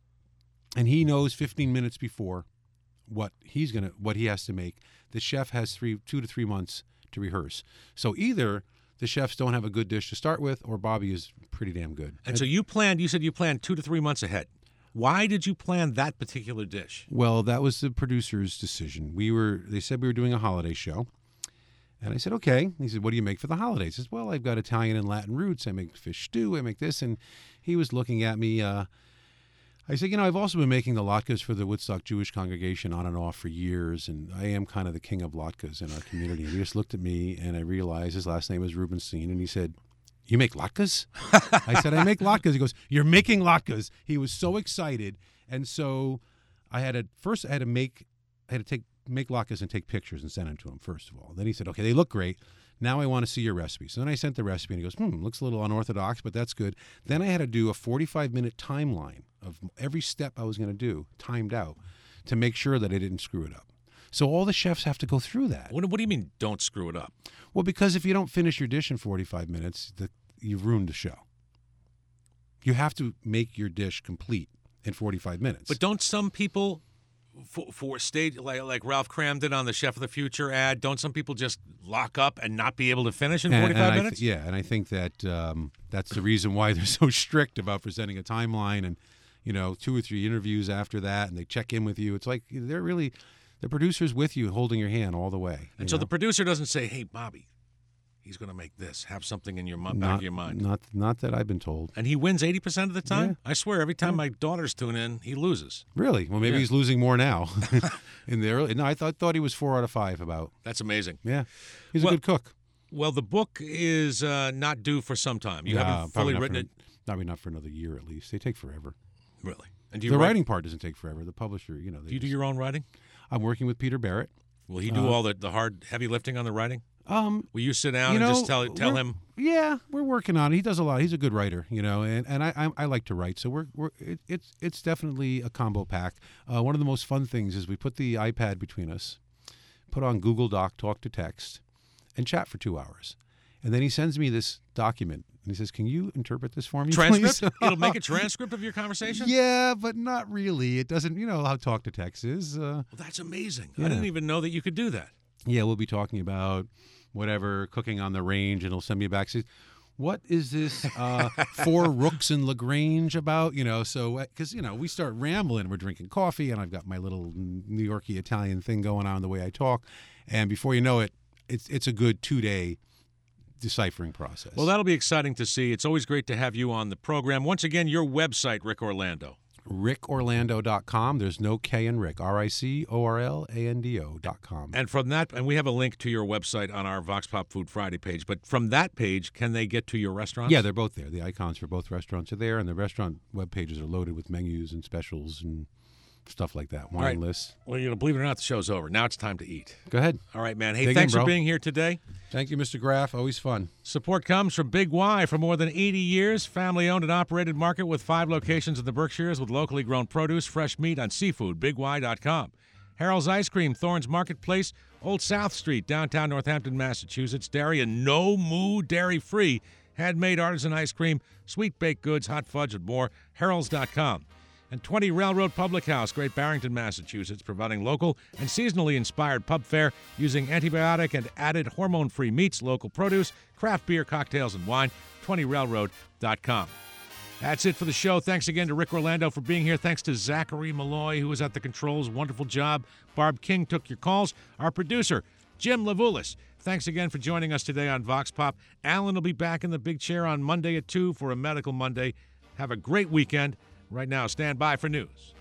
and he knows fifteen minutes before what he's gonna what he has to make. The chef has three two to three months to rehearse. So either the chefs don't have a good dish to start with, or Bobby is pretty damn good. And so you planned, you said you planned two to three months ahead. Why did you plan that particular dish? Well, that was the producer's decision. We were they said we were doing a holiday show. And I said, okay. He said, what do you make for the holidays? I said, well, I've got Italian and Latin roots. I make fish stew. I make this. And he was looking at me. Uh, I said, you know, I've also been making the latkes for the Woodstock Jewish congregation on and off for years. And I am kind of the king of latkes in our community. And he just looked at me, and I realized his last name was Rubenstein. And he said, you make latkes? I said, I make latkes. He goes, you're making latkes. He was so excited. And so I had to, first I had to make, I had to take, make latkes and take pictures and send them to him, first of all. Then he said, okay, they look great. Now I want to see your recipe. So then I sent the recipe, and he goes, hmm, looks a little unorthodox, but that's good. Then I had to do a forty-five minute timeline of every step I was going to do, timed out, to make sure that I didn't screw it up. So all the chefs have to go through that. What, what do you mean, don't screw it up? Well, because if you don't finish your dish in forty-five minutes, the, you've ruined the show. You have to make your dish complete in forty-five minutes. But don't some people, for, for stage like, like Ralph Cram did on the Chef of the Future ad, don't some people just lock up and not be able to finish in And- forty-five and I th- minutes? yeah, and I think that um, that's the reason why they're so strict about presenting a timeline and, you know, two or three interviews after that, and they check in with you. It's like they're really, the producer's with you, holding your hand all the way. And you so know? the producer doesn't say, hey, Bobby, he's going to make this. Have something in your mi- back not, of your mind. Not, not that I've been told. And he wins eighty percent of the time? Yeah. I swear, every time my daughters tune in, he loses. Really? Well, maybe Yeah. he's losing more now. In the early, no, I thought thought he was four out of five. About That's amazing. yeah, he's Well, a good cook. Well, the book is uh, not due for some time. You Nah, haven't probably fully not written for, it? Probably not for another year at least. They take forever. Really? And do you The write- writing part doesn't take forever. The publisher, you know. They Do you do just- your own writing? I'm working with Peter Barrett. Will he do Uh, all the, the hard, heavy lifting on the writing? Um, Will you sit down you and know, just tell tell we're- him? Yeah, we're working on it. He does a lot. He's a good writer, you know, and, and I, I I like to write. So we're we're it, it's it's definitely a combo pack. Uh, one of the most fun things is we put the iPad between us, put on Google Doc, talk to text, and chat for two hours, and then he sends me this document and he says, "Can you interpret this for me, Transcript? please?" It'll make a transcript of your conversation? Yeah, but not really. It doesn't. You know how talk to text is. Uh, Well, that's amazing. Yeah. I didn't even know that you could do that. Yeah, we'll be talking about whatever, cooking on the range, and he'll send me back. Says, what is this uh, four rooks in Lagrange about? You know, so because you know we start rambling, we're drinking coffee, and I've got my little New Yorkie Italian thing going on the way I talk, and before you know it, it's it's a good two day deciphering process. Well, that'll be exciting to see. It's always great to have you on the program. Once again, your website, Rick Orlando. rick orlando dot com. There's no K in Rick. R I C O R L A N D O dot com. And from that, and we have a link to your website on our Vox Pop Food Friday page, but from that page, can they get to your restaurants? Yeah, they're both there. The icons for both restaurants are there, and the restaurant web pages are loaded with menus and specials and stuff like that, wine right. lists. Well, you know, believe it or not, the show's over. Now it's time to eat. Go ahead. All right, man. Hey, Dig thanks in, for bro. being here today. Thank you, Mister Graff. Always fun. Support comes from Big Y. For more than eighty years, family-owned and operated market with five locations in the Berkshires with locally grown produce, fresh meat on seafood, big y dot com. Harold's Ice Cream, Thorns Marketplace, Old South Street, downtown Northampton, Massachusetts. Dairy and no moo dairy-free. Handmade artisan ice cream, sweet baked goods, hot fudge, and more. Harold's dot com. And twenty Railroad Public House, Great Barrington, Massachusetts, providing local and seasonally inspired pub fare using antibiotic and added hormone-free meats, local produce, craft beer, cocktails, and wine. twenty railroad dot com. That's it for the show. Thanks again to Rick Orlando for being here. Thanks to Zachary Malloy, who was at the controls. Wonderful job. Barb King took your calls. Our producer, Jim Levulis. Thanks again for joining us today on Vox Pop. Alan will be back in the big chair on Monday at two for a Medical Monday. Have a great weekend. Right now, stand by for news.